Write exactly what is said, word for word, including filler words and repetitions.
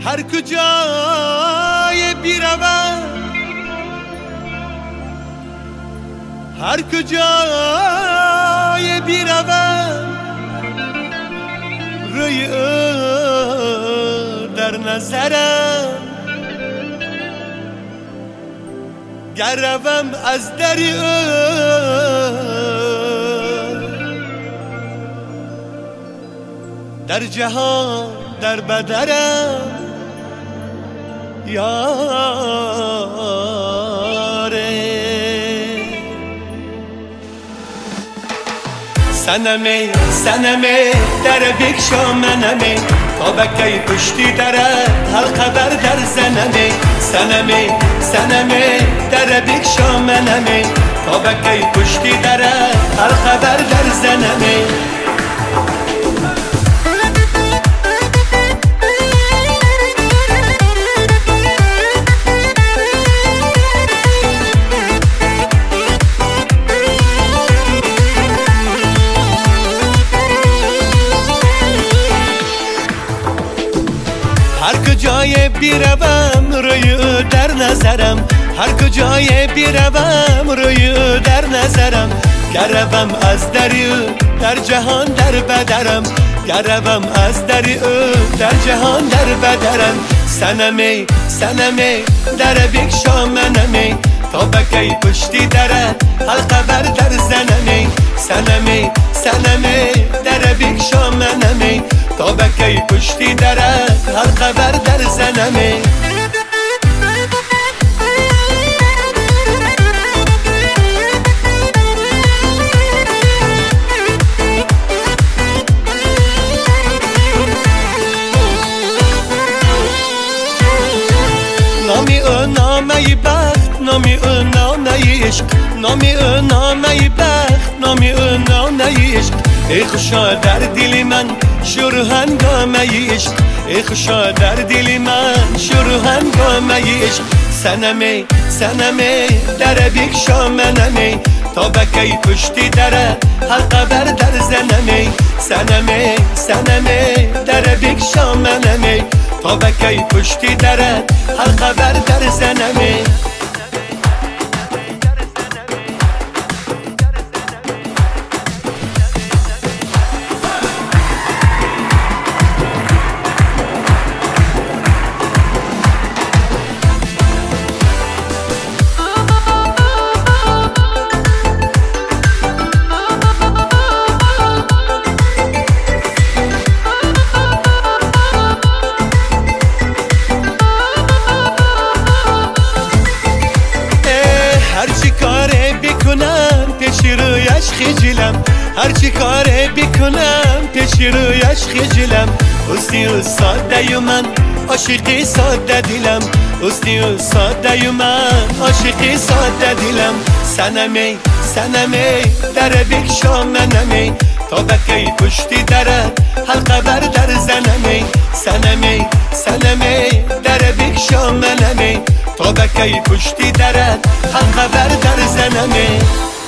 هر کجای بیروم، هر کجای بیروم، روی او در نظرم، گروم از دری او در جهان در بدرم یاره. سنمه سنمه در بکشا منمه، تا بکی پشتی درد هر خبر در زنمه. سنمه سنمه در بکشا منمه، تا بکی پشتی درد هر خبر در زنمه. هر کجای بیروم روی او در نظرم، هر کجای بیروم روی او در نظرم، گروم از دری او در جهان در بدرم، گروم از دری او در جهان در بدرم. سنمه سنمه در بکشا منمه، تا بکی پشتی درد هر خبر در زنمه. سنمه سنمه در بکشا منمه، تا بکی پشتی درد هر خبر در زنمه. نامی او نامه بخت، نامی او نامه عشق، نامی او نامه بخت، نامی او نامه عشق. ای خوشا در دل من شروع هنگامه عشق، ای خوشا در دل من شروع هنگامه عشق. سنمه سنمه در بکشا منمه، تا بکی پشتی درد هر خبر در زنمه. سنمه سنمه در بکشا منمه، تا بکی پشتی درد هر خبر در زنمه. هرچی کاره بکنم پیش رویش خجلم، هرچی کاره بکنم پیش رویش خجلم. حسنی و ساده من عاشقی ساده دلم، حسنی و ساده من عاشقی ساده دلم. سنمه سنمه در بکشا منمه، تا بکی پشتی درد هر خبر در زنمه. سنمه سنمه در بکشا منمه، تا بکی پشتی درد هر خبر در زنمه.